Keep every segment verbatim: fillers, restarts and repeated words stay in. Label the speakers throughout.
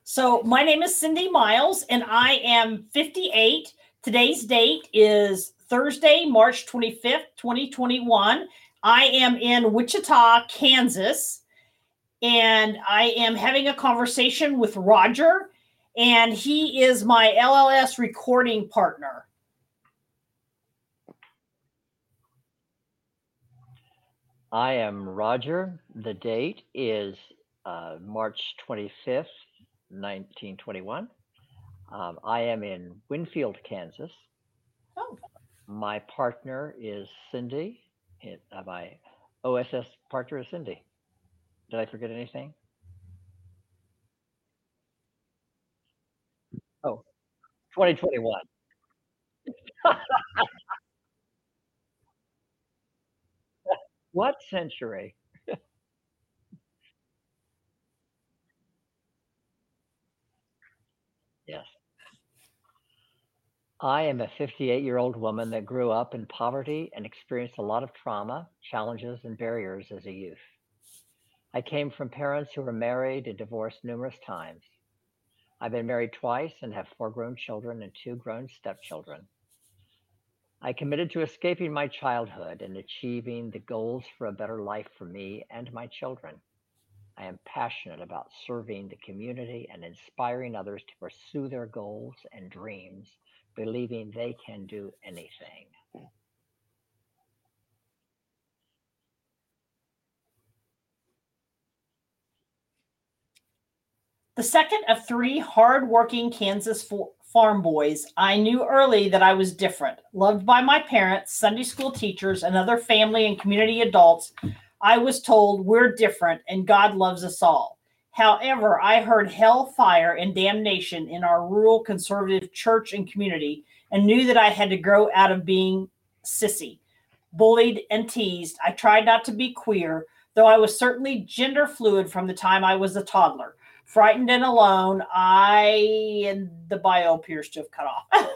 Speaker 1: So my name is Cindy Miles, and I am fifty-eight. Today's date is Thursday, March twenty-fifth, twenty twenty-one. I am in Wichita, Kansas, and I am having a conversation with Roger, and he is my L L S recording partner.
Speaker 2: I am Roger. The date is uh, March twenty-fifth, nineteen twenty-one. Um, I am in Winfield, Kansas.
Speaker 1: Oh.
Speaker 2: My partner is Cindy. It, uh, my O S S partner is Cindy. Did I forget anything? Oh, twenty twenty-one. What century? Yes. I am a fifty-eight year old woman that grew up in poverty and experienced a lot of trauma, challenges, and barriers as a youth. I came from parents who were married and divorced numerous times. I've been married twice and have four grown children and two grown stepchildren. I committed to escaping my childhood and achieving the goals for a better life for me and my children. I am passionate about serving the community and inspiring others to pursue their goals and dreams, believing they can do anything.
Speaker 1: The second of three hard-working Kansas farm boys, I knew early that I was different. Loved by my parents, Sunday school teachers, and other family and community adults, I was told we're different and God loves us all. However, I heard hell, fire, and damnation in our rural conservative church and community and knew that I had to grow out of being sissy, bullied, and teased. I tried not to be queer, though I was certainly gender fluid from the time I was a toddler. Frightened and alone, I and the bio appears to have cut off.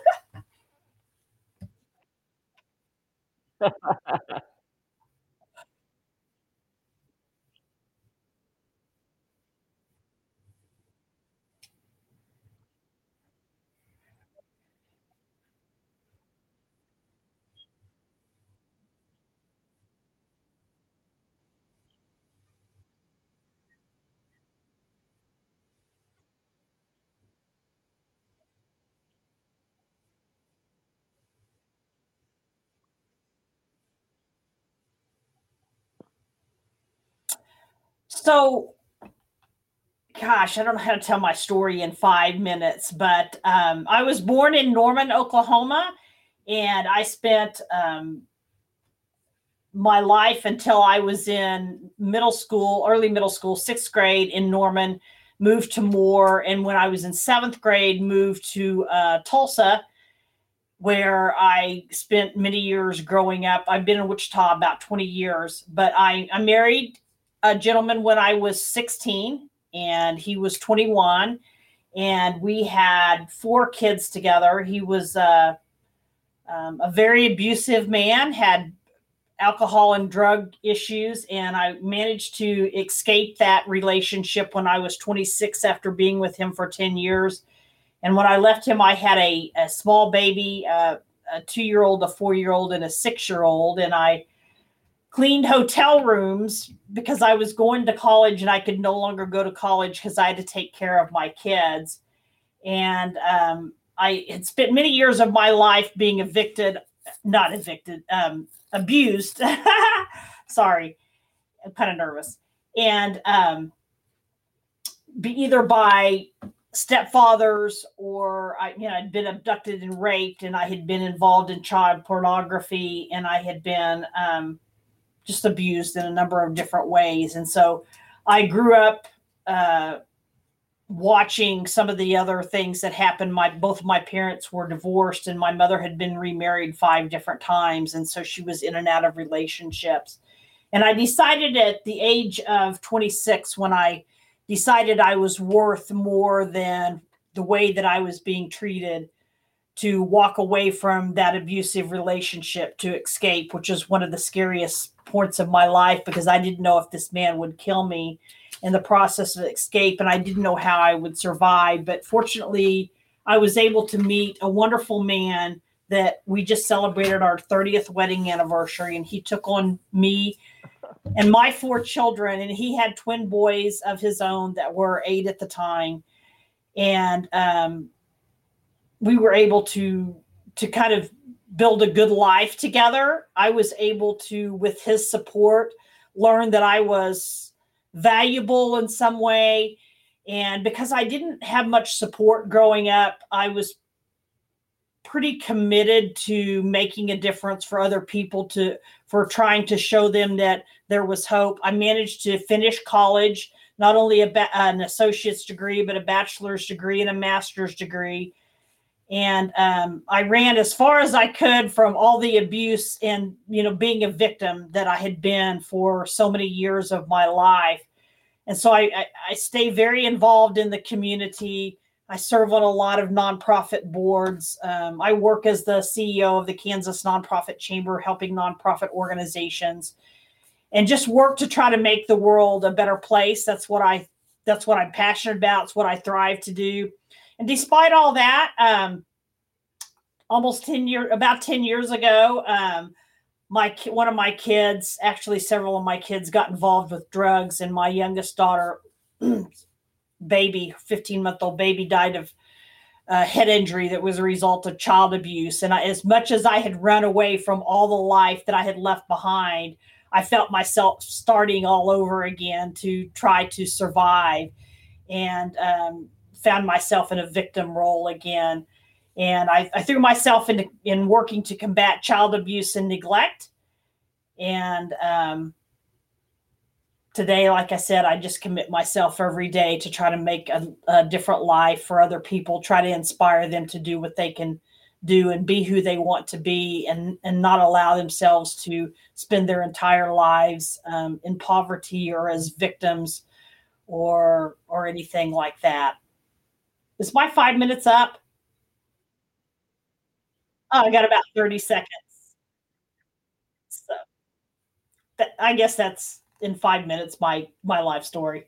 Speaker 1: So, gosh, I don't know how to tell my story in five minutes, but um, I was born in Norman, Oklahoma, and I spent um, my life until I was in middle school, early middle school, sixth grade in Norman, moved to Moore. And when I was in seventh grade, moved to uh, Tulsa, where I spent many years growing up. I've been in Wichita about twenty years, but I, I married a gentleman when I was sixteen and he was twenty-one, and we had four kids together. He was uh, um, a very abusive man, had alcohol and drug issues, and I managed to escape that relationship when I was twenty-six after being with him for ten years. And when I left him, I had a, a small baby, uh, a two-year-old, a four-year-old, and a six-year-old, and I cleaned hotel rooms because I was going to college and I could no longer go to college because I had to take care of my kids. And um, I had spent many years of my life being evicted, not evicted, um, abused. Sorry, I'm kind of nervous. And um, be either by stepfathers or I, you know, I'd been abducted and raped, and I had been involved in child pornography, and I had been um, just abused in a number of different ways. And so I grew up uh, watching some of the other things that happened. My both of my parents were divorced, and my mother had been remarried five different times, and so she was in and out of relationships. And I decided at the age of twenty-six, when I decided I was worth more than the way that I was being treated, to walk away from that abusive relationship, to escape, which is one of the scariest points of my life because I didn't know if this man would kill me. in the process of escape, and I didn't know how I would survive. But fortunately, I was able to meet a wonderful man that we just celebrated our thirtieth wedding anniversary, and he took on me and my four children, and he had twin boys of his own that were eight at the time, and um, we were able to to kind of build a good life together. I was able to, with his support, learn that I was valuable in some way. And because I didn't have much support growing up, I was pretty committed to making a difference for other people, to for trying to show them that there was hope. I managed to finish college, not only a ba- an associate's degree, but a bachelor's degree and a master's degree. And um, I ran as far as I could from all the abuse and, you know, being a victim that I had been for so many years of my life. And so I, I, I stay very involved in the community. I serve on a lot of nonprofit boards. Um, I work as the C E O of the Kansas Nonprofit Chamber, helping nonprofit organizations, and just work to try to make the world a better place. That's what I, that's what I'm passionate about. It's what I thrive to do. And despite all that, um, almost ten years, about ten years ago, um, my one of my kids, actually several of my kids, got involved with drugs, and my youngest daughter, baby, fifteen month old baby, died of uh, head injury that was a result of child abuse. And I, as much as I had run away from all the life that I had left behind, I felt myself starting all over again to try to survive, and um, found myself in a victim role again. And I, I threw myself into in working to combat child abuse and neglect. And um, today, like I said, I just commit myself every day to try to make a, a different life for other people, try to inspire them to do what they can do and be who they want to be, and, and not allow themselves to spend their entire lives um, in poverty or as victims or or anything like that. Is my five minutes up? Oh, I got about thirty seconds. So that, I guess that's in five minutes my my life story.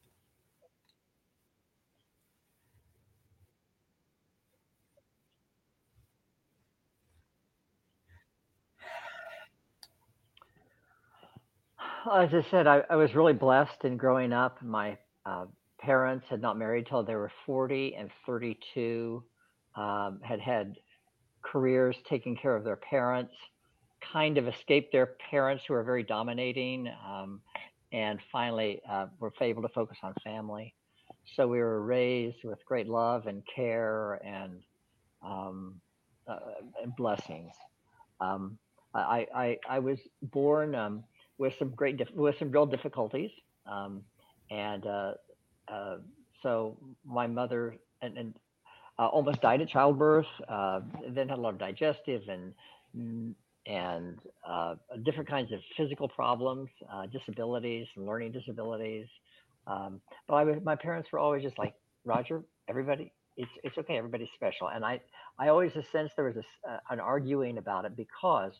Speaker 2: As I said, I, I was really blessed in growing up. My uh, parents had not married till they were forty and thirty-two, um, had had careers taking care of their parents, kind of escaped their parents who were very dominating, um, and finally uh, were able to focus on family. So we were raised with great love and care and um, uh, and blessings. Um, I, I I was born um, with some great dif- with some real difficulties, um, and uh, uh, so my mother and, and uh, almost died at childbirth. Uh, then had a lot of digestive and mm, and uh, different kinds of physical problems, uh, disabilities, and learning disabilities. Um, but I was, my parents were always just like, Roger, everybody, it's it's okay, everybody's special. And I I always sensed there was a s uh, an arguing about it because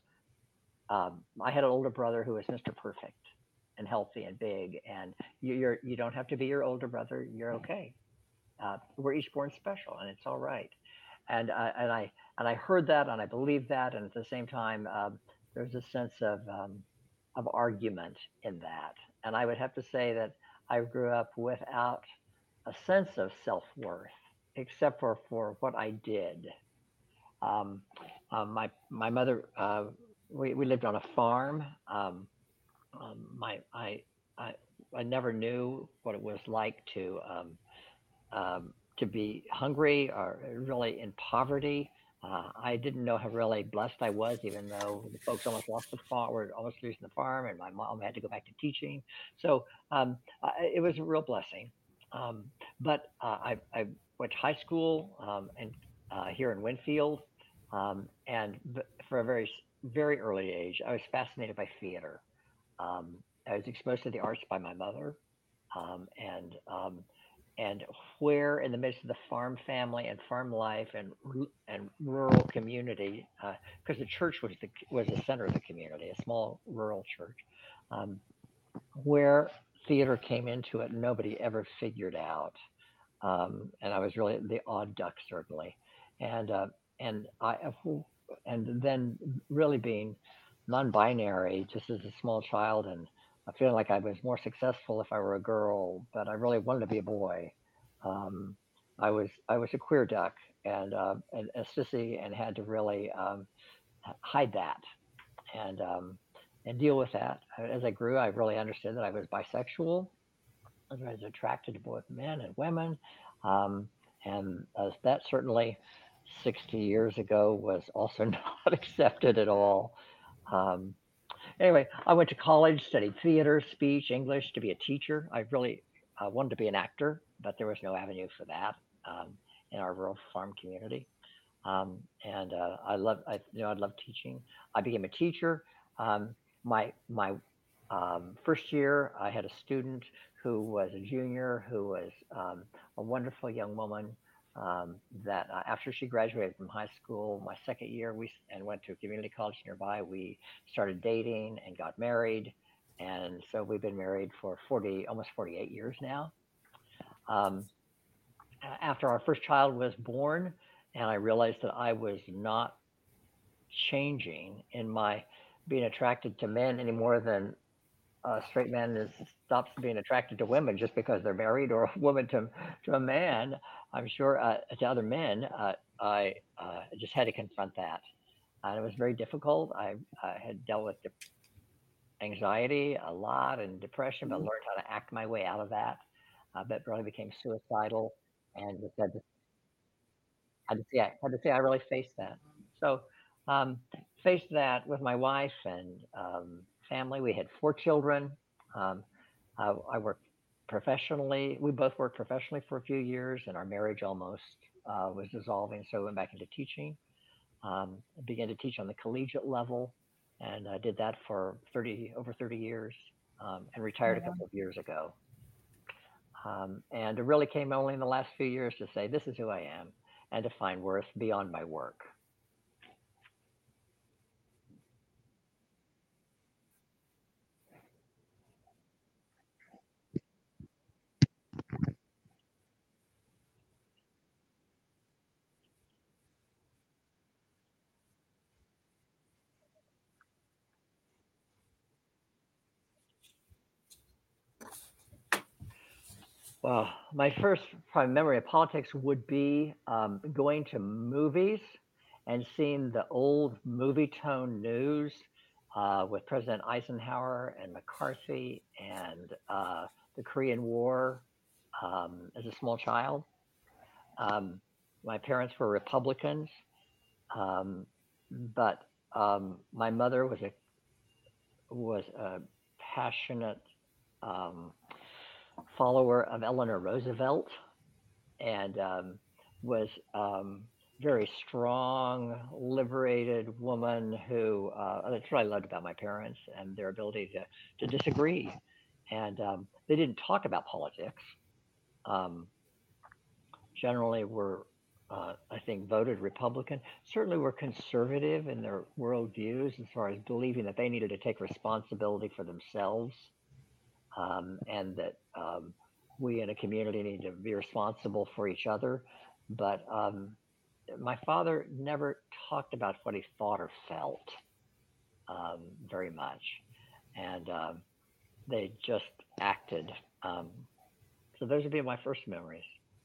Speaker 2: um, I had an older brother who was Mister Perfect and healthy and big, and you, you're you don't have to be your older brother. You're okay. Uh, we're each born special, and it's all right. And I and I and I heard that, and I believed that, and at the same time, um, there's a sense of um, of argument in that. And I would have to say that I grew up without a sense of self worth, except for for what I did. Um, um, my my mother, uh, we we lived on a farm. Um, um, my I I I never knew what it was like to um, um, to be hungry or really in poverty. Uh, I didn't know how really blessed I was, even though the folks almost lost the farm, were almost losing the farm, and my mom had to go back to teaching. So um, I, it was a real blessing. Um, but uh, I, I went to high school um, and uh, here in Winfield, um, and v- for a very very early age, I was fascinated by theater. Um, I was exposed to the arts by my mother, um, and um, and where in the midst of the farm family and farm life and and rural community, because uh, the church was the was the center of the community, a small rural church, um, where theater came into it, nobody ever figured out. Um, and I was really the odd duck, certainly. And uh, and I and then really being non-binary, just as a small child, and I feeling like I was more successful if I were a girl, but I really wanted to be a boy. Um, I was I was a queer duck and uh, and a sissy, and had to really um, hide that and um, and deal with that. As I grew, I really understood that I was bisexual. I was attracted to both men and women, um, and uh, that certainly sixty years ago was also not accepted at all. Um, anyway, I went to college, studied theater, speech, English to be a teacher. I really uh, wanted to be an actor, but there was no avenue for that um, in our rural farm community. Um, and uh, I love, I you know, I love teaching. I became a teacher. Um, my my um, first year, I had a student who was a junior, who was um, a wonderful young woman. Um, that uh, after she graduated from high school, my second year, we and went to a community college nearby. We started dating and got married, and so we've been married for forty, almost forty-eight years now. Um, After our first child was born, and I realized that I was not changing in my being attracted to men any more than a straight man is stops being attracted to women just because they're married, or a woman to to a man. I'm sure uh, to other men. Uh, I uh, just had to confront that, and it was very difficult. I, I had dealt with de- anxiety a lot and depression, but learned how to act my way out of that. Uh, but really became suicidal, and just had to had to say I had to say I really faced that. So um, faced that with my wife and um, family. We had four children. Um, I, I worked professionally. We both worked professionally for a few years, and our marriage almost uh, was dissolving. So I went back into teaching. Um, I began to teach on the collegiate level, and I did that for thirty over thirty years, um, and retired a couple of years ago. Um, and it really came only in the last few years to say, this is who I am, and to find worth beyond my work. Well, my first probably memory of politics would be um, going to movies and seeing the old movie tone news uh, with President Eisenhower and McCarthy and uh, the Korean War um, as a small child. Um, my parents were Republicans, um, but um, my mother was a was a passionate um, follower of Eleanor Roosevelt, and um, was um, very strong, liberated woman who uh, that's what I loved about my parents and their ability to, to disagree. And um, they didn't talk about politics. Um, Generally, were uh, I think voted Republican. Certainly, were conservative in their worldviews as far as believing that they needed to take responsibility for themselves, um, and that um, we in a community need to be responsible for each other. But um, my father never talked about what he thought or felt um, very much, and um, they just acted. Um, so those would be my first memories.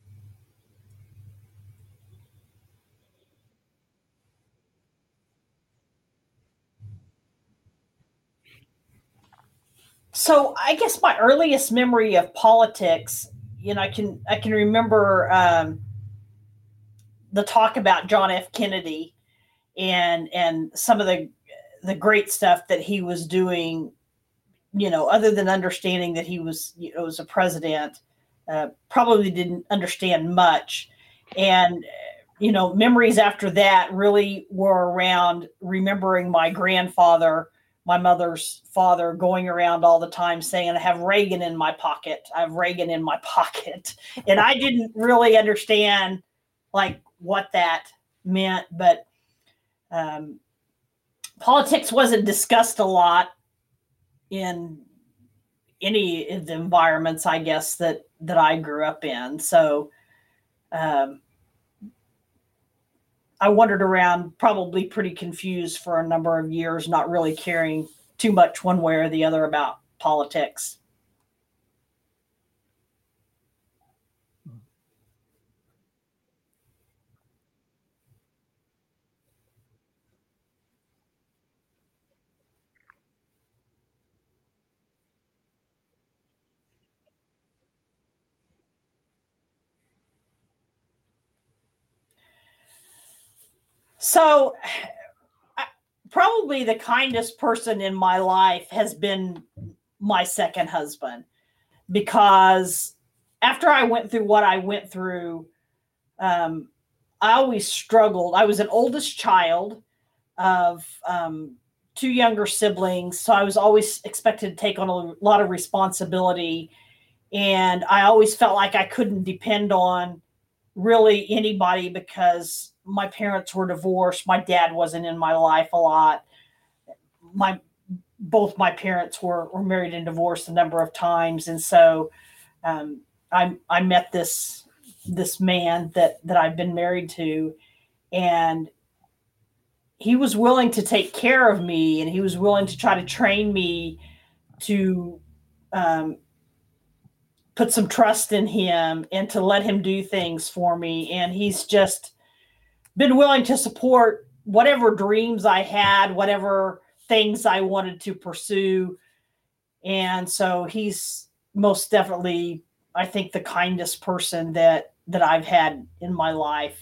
Speaker 1: So I guess my earliest memory of politics, you know, I can I can remember um, the talk about John F. Kennedy and and some of the the great stuff that he was doing. You know, other than understanding that he was you know was a president, uh, probably didn't understand much, and you know, memories after that really were around remembering my grandfather, my mother's father, going around all the time saying, I have Reagan in my pocket. I have Reagan in my pocket. And I didn't really understand like what that meant, but um, politics wasn't discussed a lot in any of the environments, I guess, that that I grew up in. So um, I wandered around probably pretty confused for a number of years, not really caring too much one way or the other about politics. So I, probably the kindest person in my life has been my second husband, because after I went through what I went through, um, I always struggled. I was an oldest child of um, two younger siblings, so I was always expected to take on a lot of responsibility, and I always felt like I couldn't depend on really anybody because my parents were divorced. My dad wasn't in my life a lot. My both my parents were, were married and divorced a number of times, and so um, I I met this this man that that I've been married to, and he was willing to take care of me, and he was willing to try to train me to um, put some trust in him and to let him do things for me. And he's just been willing to support whatever dreams I had, whatever things I wanted to pursue. And so he's most definitely, I think, the kindest person that that I've had in my life.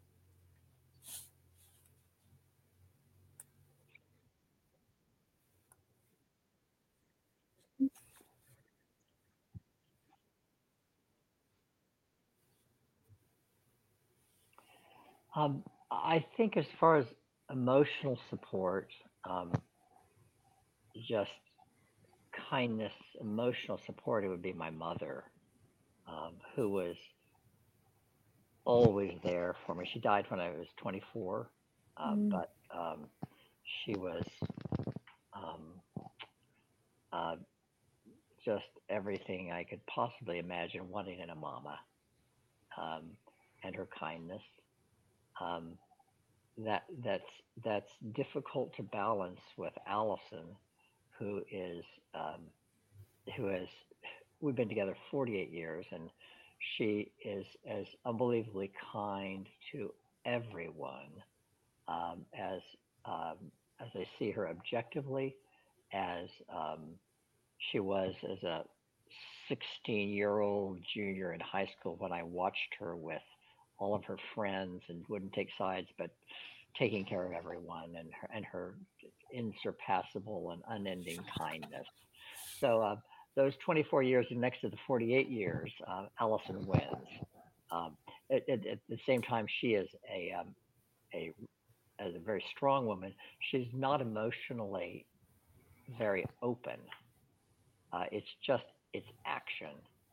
Speaker 2: Um, I think as far as emotional support, um, just kindness, emotional support, it would be my mother, um, who was always there for me. She died when I was twenty-four, um,
Speaker 1: Mm.
Speaker 2: but um, she was um, uh, just everything I could possibly imagine wanting in a mama, um, and her kindness. Um, that that's that's difficult to balance with Allison, who is um, who has we've been together forty-eight years, and she is as unbelievably kind to everyone, um, as um, as I see her objectively, as um, she was as a sixteen year old junior in high school when I watched her with all of her friends and wouldn't take sides, but taking care of everyone, and her, and her insurpassable and unending kindness. So uh, those twenty-four years and next to the forty-eight years, uh, Allison wins. Um, at, at, at the same time, she is a, um, a as a very strong woman. She's not emotionally very open. Uh, it's just it's action.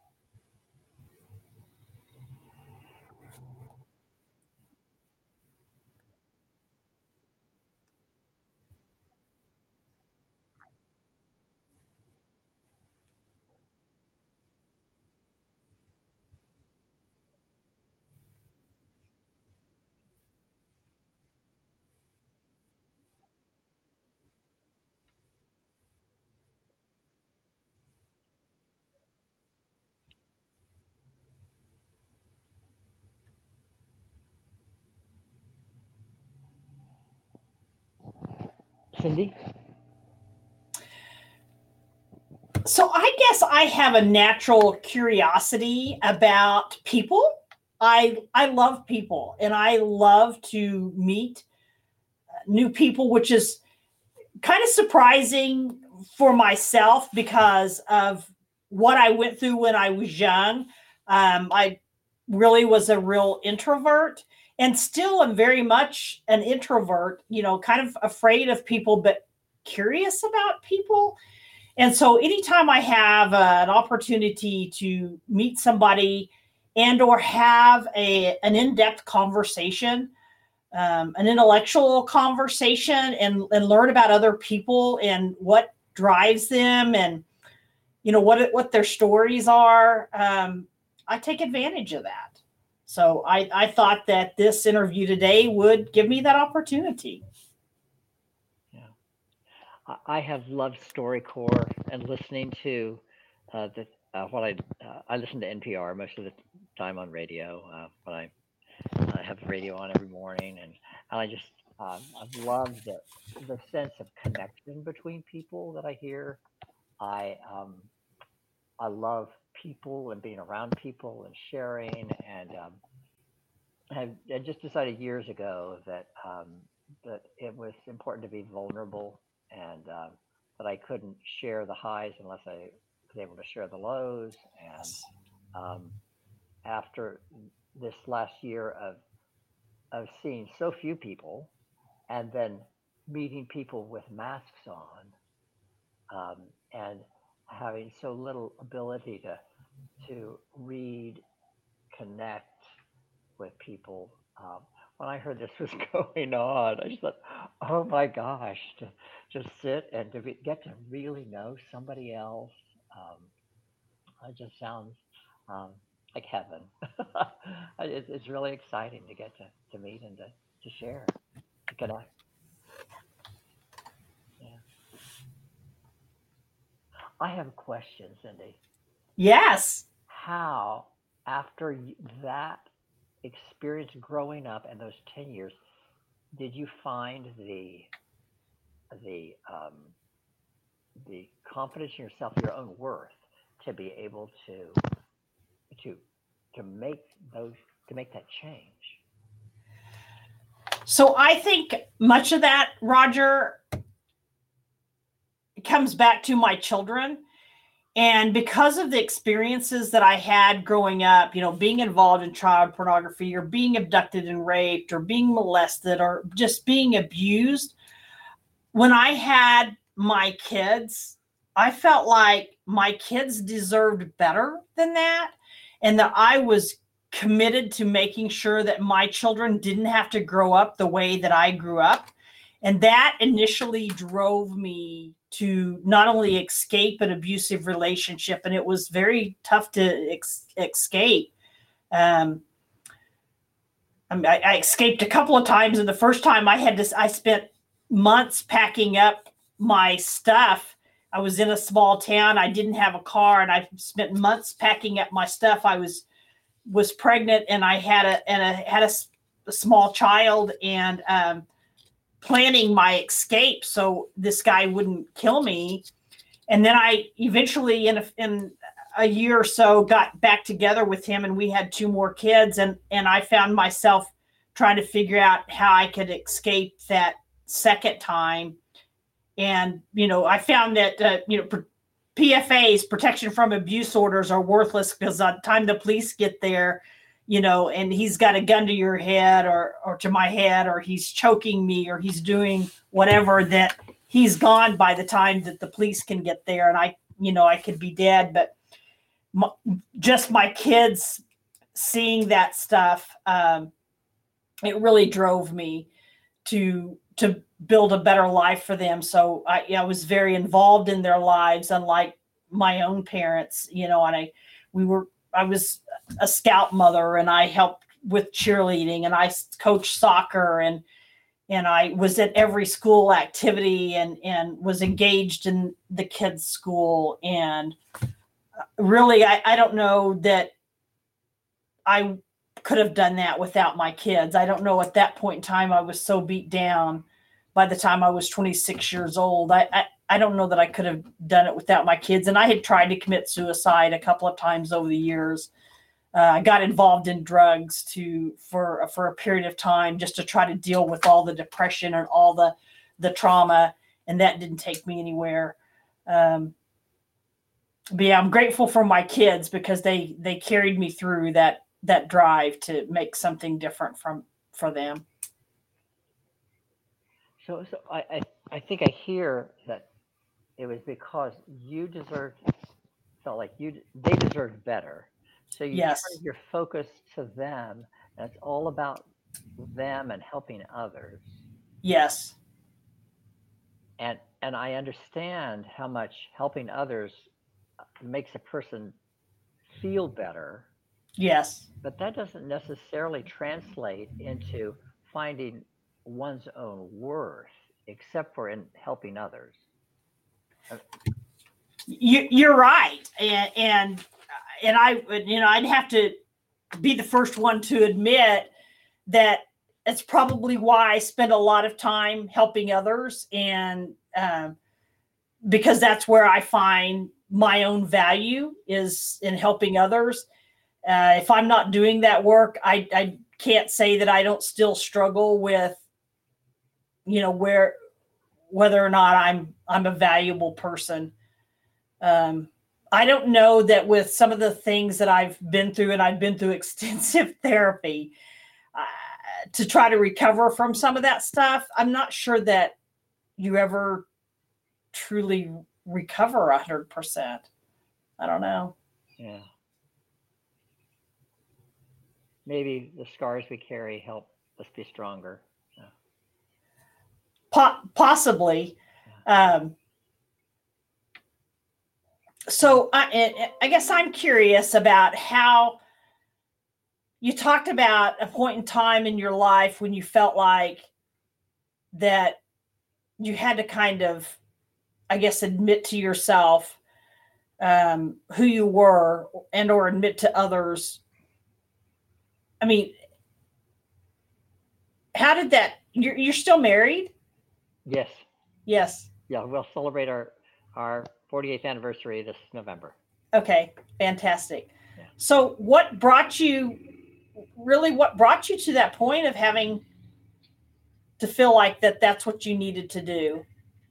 Speaker 2: Cindy?
Speaker 1: So I guess I have a natural curiosity about people. I I love people, and I love to meet new people, which is kind of surprising for myself because of what I went through when I was young. Um, I really was a real introvert, and still am very much an introvert, you know, kind of afraid of people, but curious about people. And so anytime I have uh, an opportunity to meet somebody and or have a an in-depth conversation, um, an intellectual conversation, and, and learn about other people and what drives them, and you know, what what their stories are. Um, I take advantage of that. So I, I thought that this interview today would give me that opportunity.
Speaker 2: Yeah. I have loved StoryCorps and listening to uh, the uh, what I uh, I listen to N P R most of the time on radio uh, when I I have the radio on every morning, and, and I just um, I've loved the the sense of connection between people that I hear. I um, I love people and being around people and sharing, and um, I, I just decided years ago that um, that it was important to be vulnerable, and um, that I couldn't share the highs unless I was able to share the lows. And um, after this last year of of seeing so few people, and then meeting people with masks on, um, and having so little ability to to read, connect with people. Um, when I heard this was going on, I just thought, oh my gosh, to just sit and to be, get to really know somebody else, um, it just sounds um, like heaven. it's, it's really exciting to get to, to meet and to, to share, to connect. Yeah. I have a question, Cindy.
Speaker 1: Yes.
Speaker 2: How, after that experience growing up and those ten years, did you find the the um, the confidence in yourself, your own worth, to be able to to to make those to make that change?
Speaker 1: So I think much of that, Roger, comes back to my children. And because of the experiences that I had growing up, you know, being involved in child pornography or being abducted and raped or being molested or just being abused, when I had my kids, I felt like my kids deserved better than that, and that I was committed to making sure that my children didn't have to grow up the way that I grew up. And that initially drove me to not only escape an abusive relationship, and it was very tough to ex- escape. Um, I, mean, I, I escaped a couple of times, and the first time I had to, I spent months packing up my stuff. I was in a small town. I didn't have a car, and I spent months packing up my stuff. I was was pregnant, and I had a and I had a, a small child, and um, planning my escape so this guy wouldn't kill me. And then I eventually, in a, in a year or so, got back together with him, and we had two more kids. And and I found myself trying to figure out how I could escape that second time. And you know, I found that uh, you know, P F As, protection from abuse orders, are worthless because by the time the police get there, you know, and he's got a gun to your head or or to my head, or he's choking me, or he's doing whatever, that he's gone by the time that the police can get there, and I, you know, I could be dead. But my, just my kids seeing that stuff, um, it really drove me to to build a better life for them. So I, I was very involved in their lives, unlike my own parents, you know, and I, we were, I was a scout mother, and I helped with cheerleading, and I coached soccer, and, and I was at every school activity, and, and was engaged in the kids' school. And really, I, I don't know that I could have done that without my kids. I don't know, at that point in time, I was so beat down by the time I was twenty-six years old. I, I, I don't know that I could have done it without my kids. And I had tried to commit suicide a couple of times over the years. Uh, I got involved in drugs to for for a period of time, just to try to deal with all the depression and all the the trauma, and that didn't take me anywhere. Um, but yeah, I'm grateful for my kids, because they they carried me through that that drive to make something different from for them.
Speaker 2: So, so I, I, I think I hear that it was because you deserved, felt like you they deserved better. So you
Speaker 1: Yes.
Speaker 2: turned your focus to them, and it's all about them and helping others.
Speaker 1: Yes.
Speaker 2: And and I understand how much helping others makes a person feel better,
Speaker 1: Yes.
Speaker 2: but that doesn't necessarily translate into finding one's own worth, except for in helping others. Uh,
Speaker 1: You, you're right. And, and, and I, you know, I'd have to be the first one to admit that it's probably why I spend a lot of time helping others. And, um, because that's where I find my own value is in helping others. Uh, if I'm not doing that work, I, I can't say that I don't still struggle with, you know, where, whether or not I'm, I'm a valuable person. Um, I don't know that with some of the things that I've been through, and I've been through extensive therapy uh, to try to recover from some of that stuff. I'm not sure that you ever truly recover a hundred percent. I don't know.
Speaker 2: yeah. Maybe the scars we carry help us be stronger. Yeah.
Speaker 1: Po- possibly. Um, so I, I guess I'm curious about how you talked about a point in time in your life when you felt like that you had to kind of, I guess, admit to yourself um, who you were and or admit to others. I mean, how did that, you're, you're still married?
Speaker 2: Yes.
Speaker 1: Yes.
Speaker 2: Yeah, we'll celebrate our our forty-eighth anniversary this November.
Speaker 1: Okay, fantastic.
Speaker 2: Yeah.
Speaker 1: So what brought you, really what brought you to that point of having to feel like that that's what you needed to do?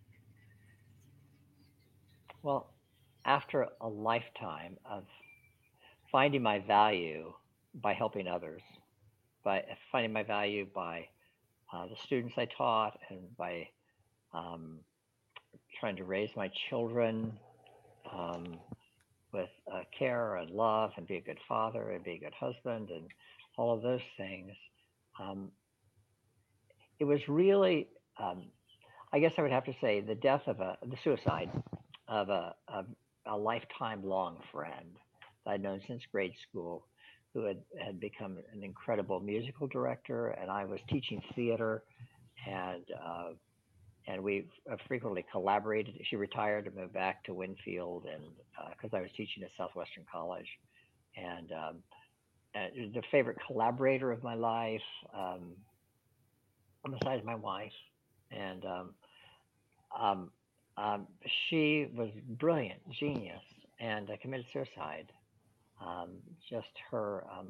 Speaker 2: Well, after a lifetime of finding my value by helping others, by finding my value by uh, the students I taught, and by um, trying to raise my children um, with uh, care and love, and be a good father and be a good husband, and all of those things. Um, it was really, um, I guess I would have to say, the death of a, the suicide of a, a, a lifetime long friend that I'd known since grade school, who had, had become an incredible musical director, and I was teaching theater, and uh, and we frequently collaborated. She retired and moved back to Winfield, and because uh, I was teaching at Southwestern College, and, um, and the favorite collaborator of my life, um, besides my wife, and um, um, um, she was brilliant, genius, and uh, committed suicide. Um, just her, um,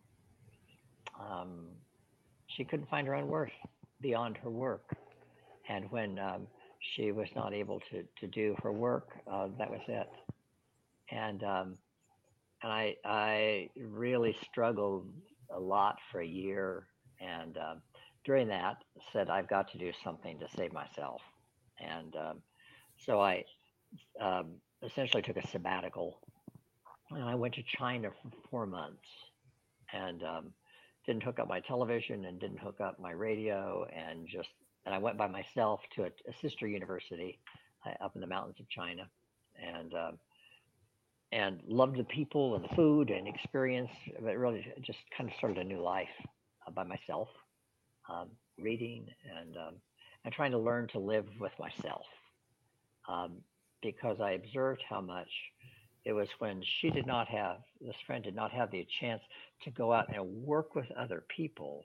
Speaker 2: um, she couldn't find her own worth beyond her work. And when um, she was not able to, to do her work, uh, that was it. And um, and I I really struggled a lot for a year, and um, during that said I've got to do something to save myself. And um, so I um, essentially took a sabbatical, and I went to China for four months, and um, didn't hook up my television and didn't hook up my radio, and just and I went by myself to a, a sister university uh, up in the mountains of China, and um, and loved the people and the food and experience. But really, just kind of started a new life uh, by myself, um, reading and um, and trying to learn to live with myself, um, because I observed how much it was when she did not have, this friend did not have the chance to go out and work with other people,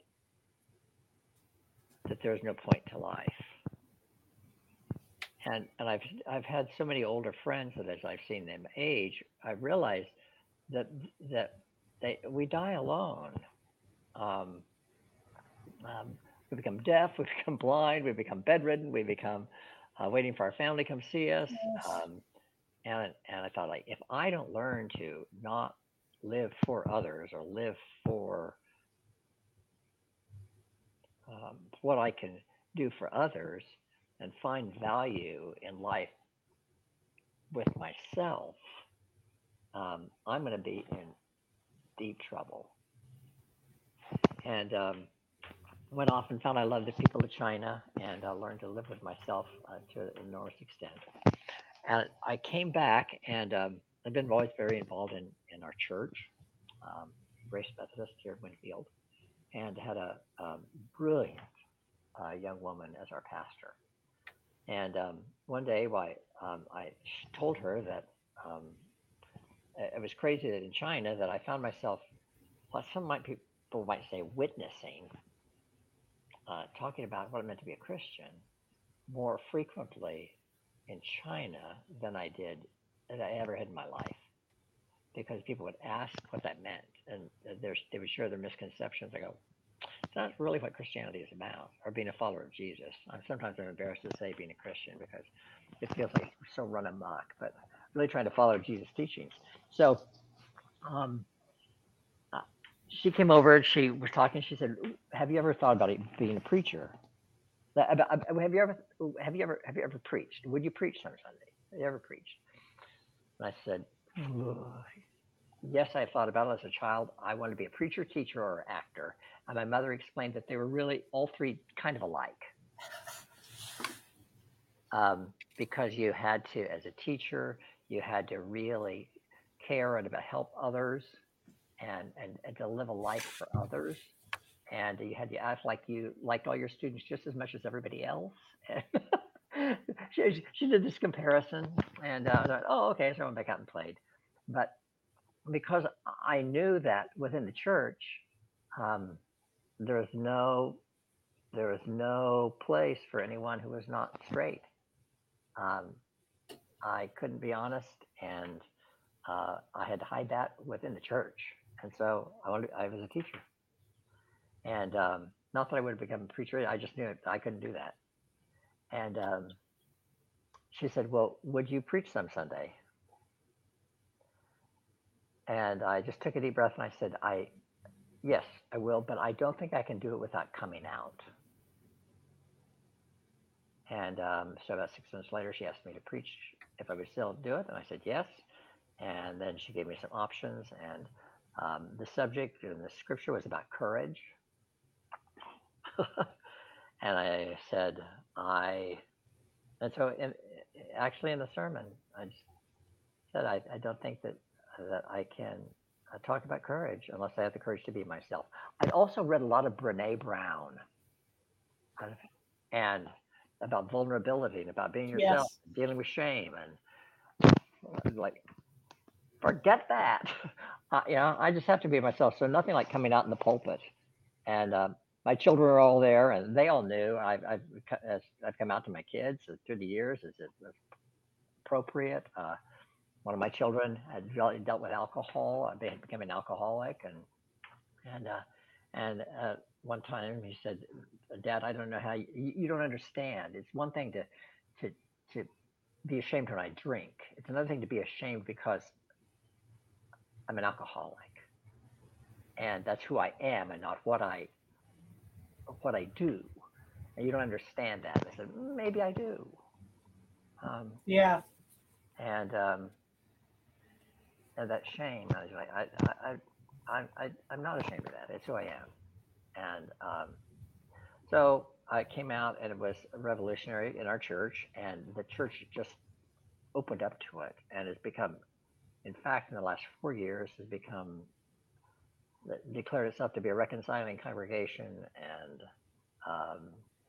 Speaker 2: that there's no point to life. And and I've I've had so many older friends that as I've seen them age, I've realized that that they we die alone. Um, um, we become deaf, we become blind, we become bedridden, we become uh, waiting for our family to come see us.
Speaker 1: Yes.
Speaker 2: Um, and and I thought, like, if I don't learn to not live for others or live for um, what I can do for others and find value in life with myself, um, I'm going to be in deep trouble. And um, went off and found I loved the people of China, and uh, learned to live with myself uh, to an enormous extent. And I came back, and um, I've been always very involved in, in our church, um, Grace Methodist here in Winfield, and had a um, brilliant uh, young woman as our pastor. And um, one day, why um, I told her that um, it was crazy that in China that I found myself, what some might people might say, witnessing, uh, talking about what it meant to be a Christian more frequently in China than I did that I ever had in my life, because people would ask what that meant, and there's, they would share their misconceptions. I go, it's not really what Christianity is about, or being a follower of Jesus. I'm sometimes I'm embarrassed to say being a Christian because it feels like we're so run amok, but really trying to follow Jesus' teachings. So um, uh, she came over and she was talking. She said, "Have you ever thought about it, being a preacher? That- about- about- Have you ever have you ever have you ever preached? Would you preach some Sunday? Have you ever preached?" And I said, "Ugh. Yes, I thought about it as a child. I wanted to be a preacher, teacher, or actor." And my mother explained that they were really all three kind of alike. Um, because you had to, as a teacher, you had to really care and about help others, and, and, and to live a life for others. And you had to act like you liked all your students just as much as everybody else. she, she did this comparison, and uh, I thought, oh, okay, so I went back out and played. But because I knew that within the church, um, there is no there is no place for anyone who is not straight. Um, I couldn't be honest, and uh, I had to hide that within the church. And so I wanted, I was a teacher, and um, not that I would have become a preacher. I just knew it, I couldn't do that. And um, she said, "Well, would you preach some Sunday?" And I just took a deep breath and I said, "I yes, I will, but I don't think I can do it without coming out." And um, so about six months later, she asked me to preach if I would still do it, and I said yes. And then she gave me some options, and um, the subject in the scripture was about courage. And I said, I, and so in, actually in the sermon, I just said, I, I don't think that that I can uh, talk about courage unless I have the courage to be myself. I'd also read a lot of Brene Brown, uh, and about vulnerability and about being yourself,
Speaker 1: Yes.
Speaker 2: dealing with shame, and like, forget that. Uh, you know, I just have to be myself. So nothing like coming out in the pulpit. And um, my children are all there, and they all knew. I've I've, as I've come out to my kids through the years as it was appropriate. Uh, one of my children had dealt with alcohol. They had become an alcoholic, and and uh, and uh, one time he said, "Dad, I don't know how you, you don't understand. It's one thing to to to be ashamed when I drink. It's another thing to be ashamed because I'm an alcoholic, and that's who I am, and not what I what I do. And you don't understand that." I said, "Mm, maybe I do." Um,
Speaker 1: Yeah.
Speaker 2: and um, and that shame, I was like, I, I, I, I, I'm not ashamed of that. It's who I am. And um, so I came out, and it was revolutionary in our church, and the church just opened up to it, and it's become, in fact, in the last four years, has become declared itself to be a reconciling congregation, and um,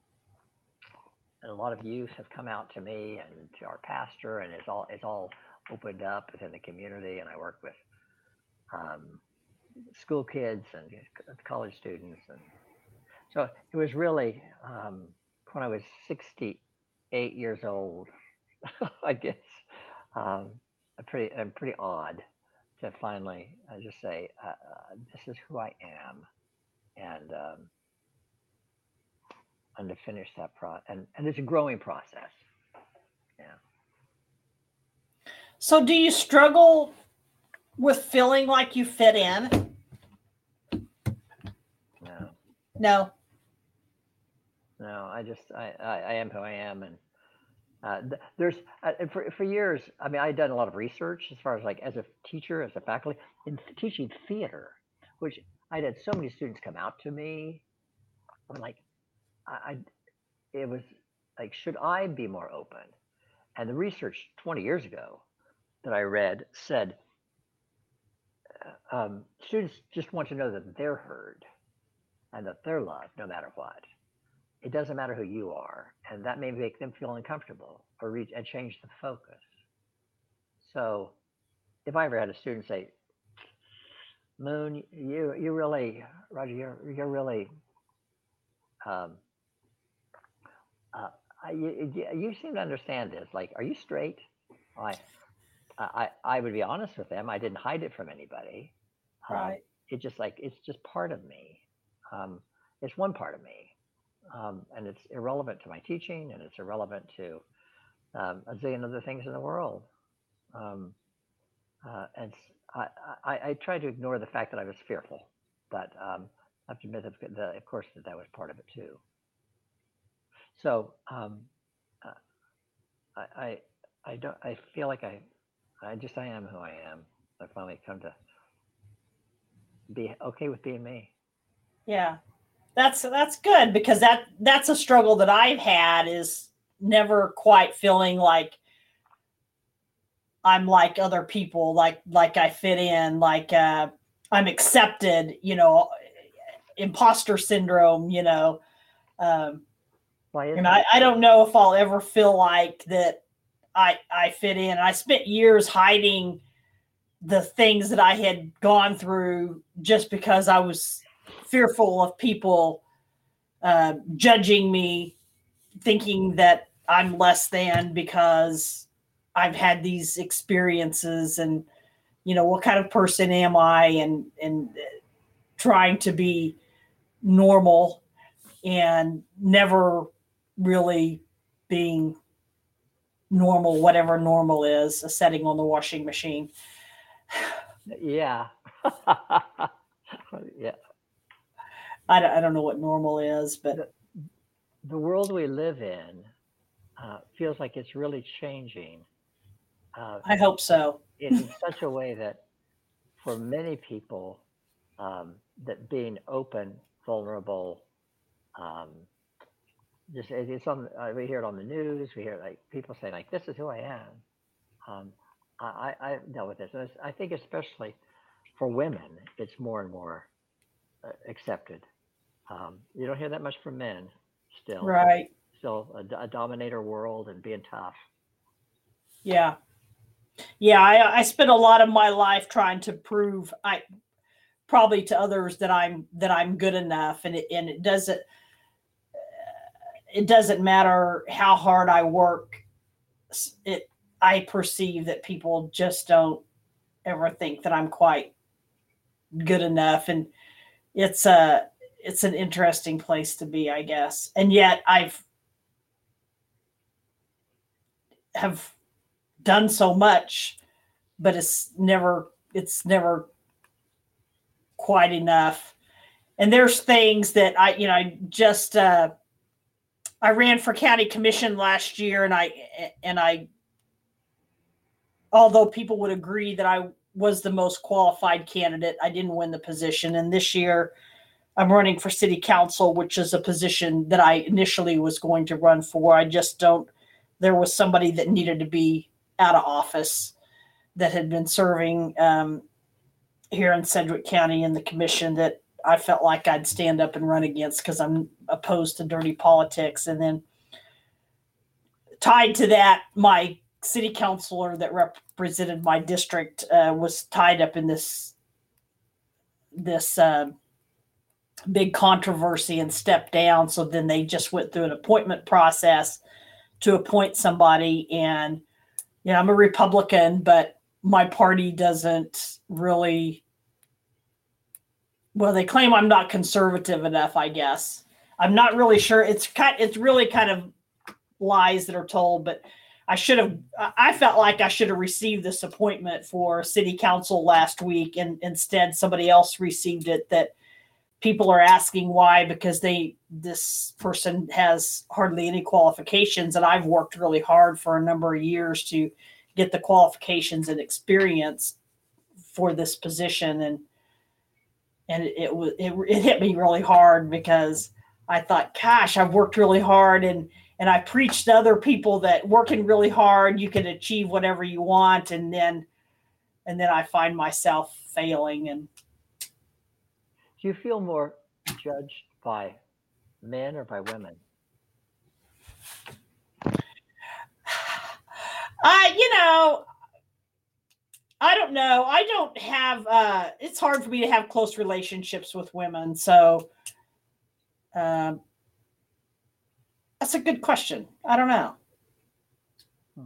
Speaker 2: and a lot of youth have come out to me and to our pastor, and it's all it's all opened up within the community. And I work with um, school kids and college students, and so it was really um, when I was sixty-eight years old, I guess, um, a pretty I'm pretty odd to finally uh, just say, uh, uh, "This is who I am," and um, and to finish that pro and and it's a growing process. Yeah.
Speaker 1: So do you struggle with feeling like you fit in?
Speaker 2: No.
Speaker 1: No.
Speaker 2: No, I just I, I, I am who I am, and uh, th- there's uh, for for years. I mean, I had done a lot of research as far as like as a teacher, as a faculty in teaching theater, which I had so many students come out to me. I'm like, I, I it was like, should I be more open? And the research twenty years ago that I read said uh, um, students just want to know that they're heard and that they're loved no matter what. It doesn't matter who you are, and that may make them feel uncomfortable or reach and change the focus. So if I ever had a student say, Moon, you you really, Roger, you're you're really, um, uh, I- you, you you seem to understand this. Like, are you straight? I I I would be honest with them. I didn't hide it from anybody. Um,
Speaker 1: Right.
Speaker 2: it just like it's just part of me. Um, it's one part of me, um, and it's irrelevant to my teaching, and it's irrelevant to um, a zillion other things in the world. Um, uh, and s- I, I I tried to ignore the fact that I was fearful, but um, I have to admit that, the, of course, that that was part of it too. So um, uh, I, I I don't I feel like I I just I am who I am. I finally come to be okay with being me.
Speaker 1: Yeah. That's that's good because that that's a struggle that I've had is never quite feeling like I'm like other people, like like I fit in, like uh, I'm accepted, you know, imposter syndrome, you know. Um,
Speaker 2: Why is
Speaker 1: and I,
Speaker 2: that?
Speaker 1: I don't know if I'll ever feel like that I I fit in. I spent years hiding the things that I had gone through just because I was fearful of people uh, judging me, thinking that I'm less than because I've had these experiences and you know what kind of person am I and and trying to be normal and never really being normal, whatever normal is, a setting on the washing machine.
Speaker 2: Yeah. Yeah.
Speaker 1: I don't, I don't know what normal is, but
Speaker 2: The, the world we live in uh, feels like it's really changing uh,
Speaker 1: I hope so.
Speaker 2: in, in such a way that for many people, um, that being open, vulnerable, um, just it, it's on. Uh, we hear it on the news. We hear like people saying like, "This is who I am." Um, I, I I've dealt with this, and it's, I think especially for women, it's more and more uh, accepted. Um, you don't hear that much from men. Still,
Speaker 1: Right.
Speaker 2: still a, a dominator world and being tough.
Speaker 1: Yeah. Yeah. I, I spent a lot of my life trying to prove I probably to others that I'm that I'm good enough, and it and it doesn't it doesn't matter how hard I work. It I perceive that people just don't ever think that I'm quite good enough, and it's a it's an interesting place to be, I guess. And yet I've have done so much, but it's never it's never quite enough. And there's things that I you know I just uh, I ran for county commission last year, and I and I although people would agree that I was the most qualified candidate, I didn't win the position. And this year I'm running for city council, which is a position that I initially was going to run for. I just don't, there was somebody that needed to be out of office that had been serving um, here in Sedgwick County in the commission that I felt like I'd stand up and run against because I'm opposed to dirty politics. And then tied to that, my city councilor that represented my district uh, was tied up in this this uh, big controversy and stepped down. So then they just went through an appointment process to appoint somebody. And, you know, I'm a Republican, but my party doesn't really, well, they claim I'm not conservative enough, I guess. I'm not really sure. It's kind, it's really kind of lies that are told, but I should have, I felt like I should have received this appointment for city council last week. And instead somebody else received it that people are asking why, because they this person has hardly any qualifications, and I've worked really hard for a number of years to get the qualifications and experience for this position. And and it was it, it hit me really hard because I thought, gosh, I've worked really hard, and and I preach to other people that working really hard, you can achieve whatever you want. And then, and then I find myself failing. And
Speaker 2: Do you feel more judged by men or by women?
Speaker 1: I, you know, I don't know. I don't have, uh, it's hard for me to have close relationships with women. So, um, that's a good question. I don't know.
Speaker 2: Hmm.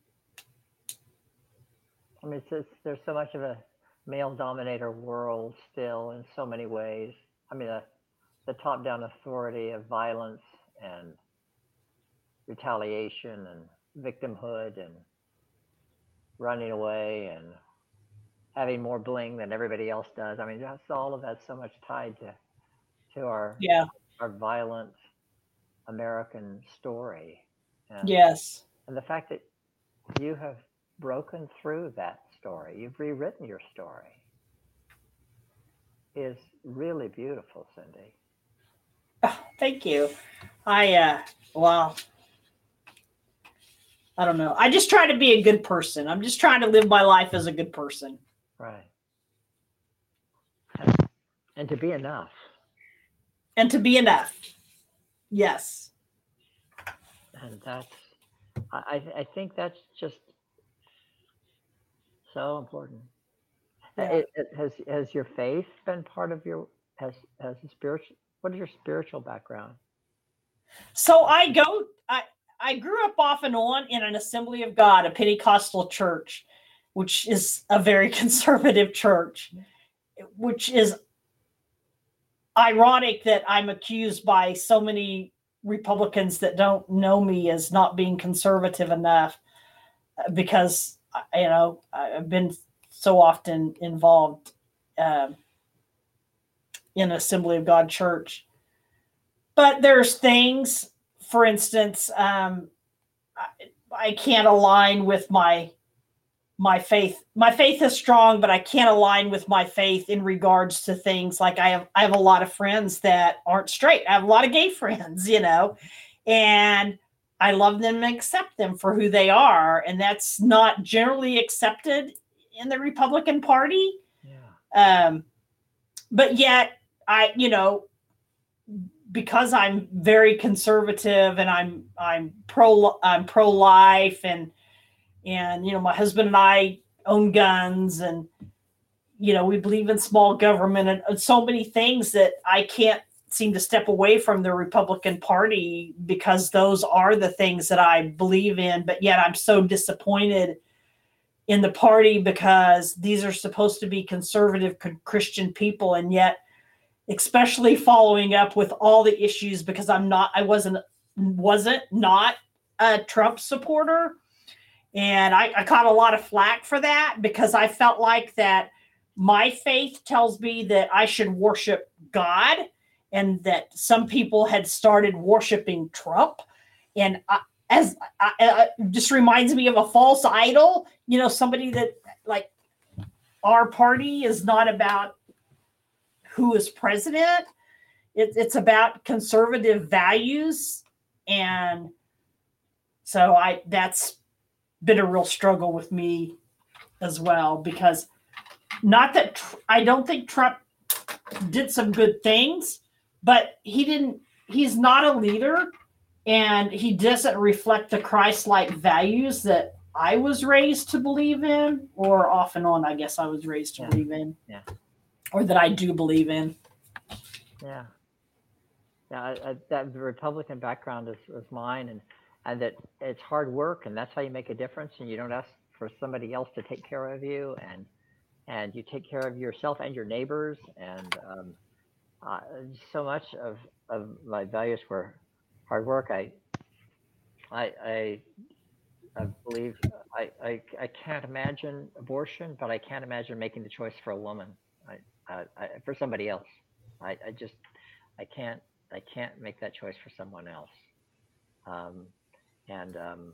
Speaker 2: I mean, it's just, there's so much of a male dominator world still in so many ways. I mean, the, the top down authority of violence and retaliation and victimhood and running away and having more bling than everybody else does. I mean, that's all of that's so much tied to to our
Speaker 1: Yeah.
Speaker 2: our violent American story. And
Speaker 1: Yes.
Speaker 2: and the fact that you have broken through that story, you've rewritten your story, is really beautiful, Cindy.
Speaker 1: Oh, thank you. I, uh, well, I don't know. I just try to be a good person. I'm just trying to live my life as a good person.
Speaker 2: Right. And, and to be enough.
Speaker 1: And to be enough. Yes.
Speaker 2: And that's, I, I think that's just so important.
Speaker 1: Yeah.
Speaker 2: It, it, has has your faith been part of your has has the spiritual? What is your spiritual background?
Speaker 1: So I go. I I grew up off and on in an Assembly of God, a Pentecostal church, which is a very conservative church, which is ironic that I'm accused by so many Republicans that don't know me as not being conservative enough, because you know I've been so often involved um, in Assembly of God church. But there's things, for instance, um, I, I can't align with my my faith. My faith is strong, but I can't align with my faith in regards to things like I have I have a lot of friends that aren't straight. I have a lot of gay friends, you know, and I love them and accept them for who they are, and that's not generally accepted in the Republican Party.
Speaker 2: Yeah.
Speaker 1: Um, but yet, I, you know, because I'm very conservative and I'm I'm pro I'm pro life, and and you know my husband and I own guns, and you know we believe in small government, and, and so many things that I can't seem to step away from the Republican Party, because those are the things that I believe in. But yet I'm so disappointed in the party, because these are supposed to be conservative Christian people, and yet, especially following up with all the issues, because I'm not, I wasn't, wasn't not a Trump supporter. And I, I caught a lot of flack for that, because I felt like that my faith tells me that I should worship God, and that some people had started worshiping Trump. And I, as I, I, just reminds me of a false idol, you know, somebody that like, our party is not about who is president. It, it's about conservative values. And so I, that's been a real struggle with me as well, because not that I don't think Trump did some good things, but he didn't, he's not a leader, and he doesn't reflect the Christ-like values that I was raised to believe in, or off and on, I guess I was raised to
Speaker 2: Yeah.
Speaker 1: believe in,
Speaker 2: Yeah.
Speaker 1: or that I do believe in.
Speaker 2: Yeah. Yeah. I, I, that the Republican background is, is mine, and and that it's hard work, and that's how you make a difference. And you don't ask for somebody else to take care of you, and and you take care of yourself and your neighbors. And um, uh, so much of, of my values were hard work. I I I, I believe I, I I can't imagine abortion, but I can't imagine making the choice for a woman. I, I, I for somebody else. I, I just I can't I can't make that choice for someone else. Um, and um,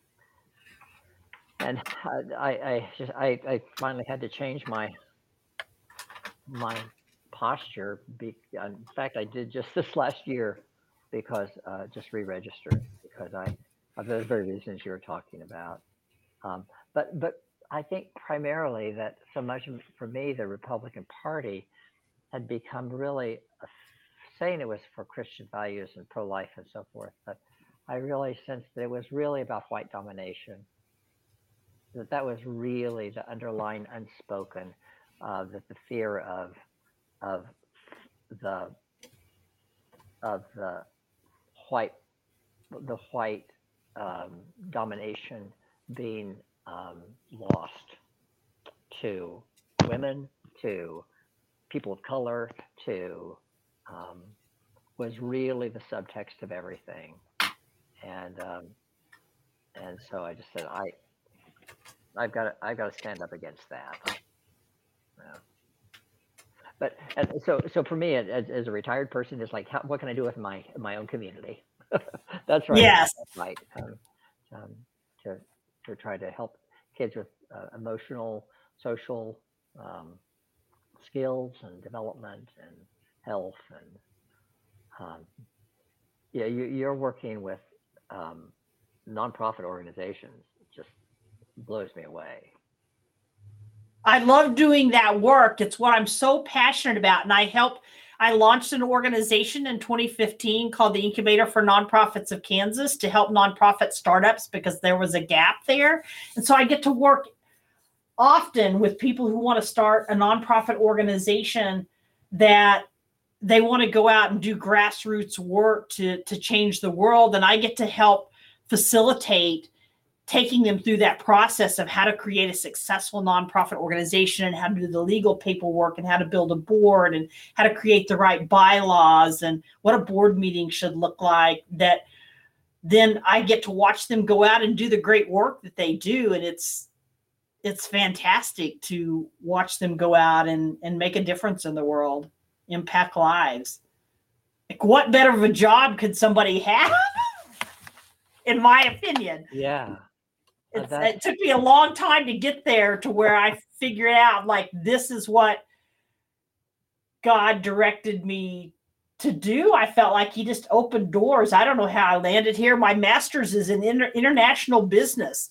Speaker 2: and I, I just I, I finally had to change my my posture. Be, in fact, I did just this last year, because uh, just re-registered, because I, of those very reasons you were talking about. Um, but but I think primarily that so much for me the Republican Party had become really a, saying it was for Christian values and pro-life and so forth, but I really sensed that it was really about white domination. That that was really the underlying unspoken, uh, that the fear of of the of the white the white um, domination being um, lost to women, to people of color, to um, was really the subtext of everything, and um, and so I just said I I've got to, I've got to stand up against that. Yeah. But and so so for me as, as a retired person, it's like how, what can I do with my my own community? That's right.
Speaker 1: Yes.
Speaker 2: Right. Um, um, to to try to help kids with uh, emotional, social um, skills and development and health and um, yeah, you, you're working with um, nonprofit organizations. It just blows me away.
Speaker 1: I love doing that work. It's what I'm so passionate about. And I help, I launched an organization in twenty fifteen called the Incubator for Nonprofits of Kansas to help nonprofit startups because there was a gap there. And so I get to work often with people who want to start a nonprofit organization that they want to go out and do grassroots work to, to change the world. And I get to help facilitate taking them through that process of how to create a successful nonprofit organization and how to do the legal paperwork and how to build a board and how to create the right bylaws and what a board meeting should look like. That then I get to watch them go out and do the great work that they do. And it's, it's fantastic to watch them go out and, and make a difference in the world, impact lives. Like what better of a job could somebody have? In my opinion.
Speaker 2: Yeah.
Speaker 1: It's, it took me a long time to get there to where I figured out like this is what God directed me to do. I felt like he just opened doors. I don't know how I landed here. My master's is in inter- international business.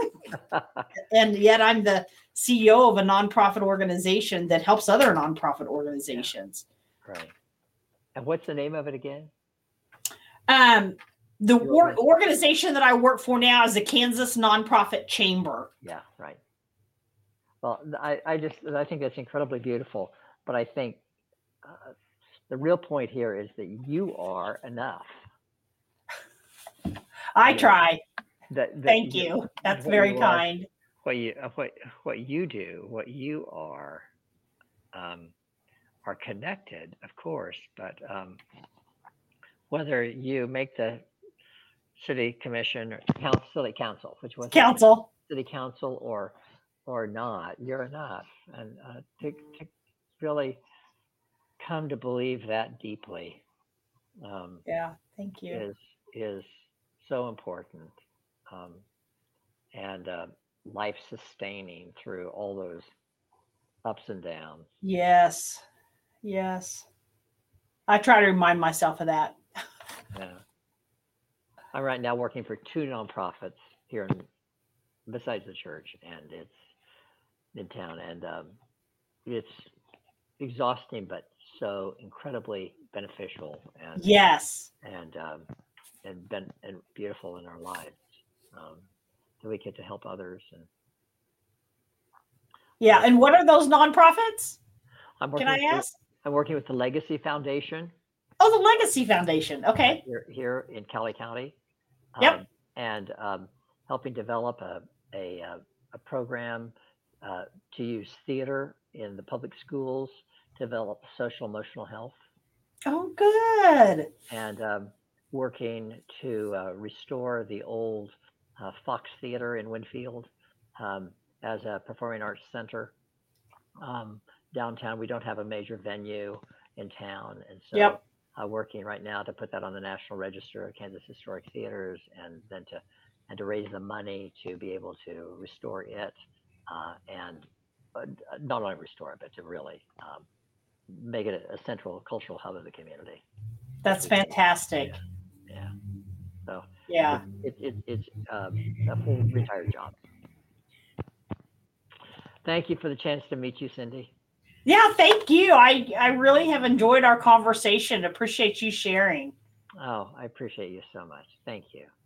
Speaker 1: And yet I'm the C E O of a nonprofit organization that helps other nonprofit organizations.
Speaker 2: Yeah. Right. And what's the name of it again?
Speaker 1: Um, The or- organization that I work for now is the Kansas Nonprofit Chamber.
Speaker 2: Yeah, right. Well, I, I just I think that's incredibly beautiful. But I think uh, the real point here is that you are enough.
Speaker 1: I you try.
Speaker 2: Know, that, that
Speaker 1: Thank you. you. That's very
Speaker 2: you
Speaker 1: kind.
Speaker 2: Are, what you what what you do, what you are, um, are connected, of course. But um, whether you make the city commission or council, city council, which was
Speaker 1: council,
Speaker 2: city council, or or not, you're enough, and uh, to, to really come to believe that deeply, um,
Speaker 1: yeah, thank you,
Speaker 2: is is so important, um, and uh, life sustaining through all those ups and downs.
Speaker 1: Yes, yes, I try to remind myself of that.
Speaker 2: Yeah. I'm right now working for two nonprofits here in, besides the church, and it's midtown, and um, it's exhausting, but so incredibly beneficial and
Speaker 1: yes,
Speaker 2: and um, and been and beautiful in our lives. Um, that we get to help others. And
Speaker 1: yeah, and what are those nonprofits?
Speaker 2: I'm
Speaker 1: Can I ask?
Speaker 2: With, I'm working with the Legacy Foundation.
Speaker 1: Oh, the Legacy Foundation. Okay.
Speaker 2: Here, here in Cali County.
Speaker 1: Yep.
Speaker 2: Um, and um, helping develop a a, a program uh, to use theater in the public schools to develop social emotional health.
Speaker 1: Oh, good.
Speaker 2: And um, working to uh, restore the old uh, Fox Theater in Winfield um, as a performing arts center. Um, downtown, we don't have a major venue in town, and so
Speaker 1: yep.
Speaker 2: uh, working right now to put that on the National Register of Kansas Historic Theaters, and then to and to raise the money to be able to restore it, uh, and uh, not only restore it, but to really um, make it a, a central cultural hub of the community.
Speaker 1: That's fantastic.
Speaker 2: Yeah. yeah. So
Speaker 1: Yeah.
Speaker 2: It, it, it's um, a full retired job. Thank you for the chance to meet you, Cindy.
Speaker 1: Yeah, thank you. I, I really have enjoyed our conversation. Appreciate you sharing.
Speaker 2: Oh, I appreciate you so much. Thank you.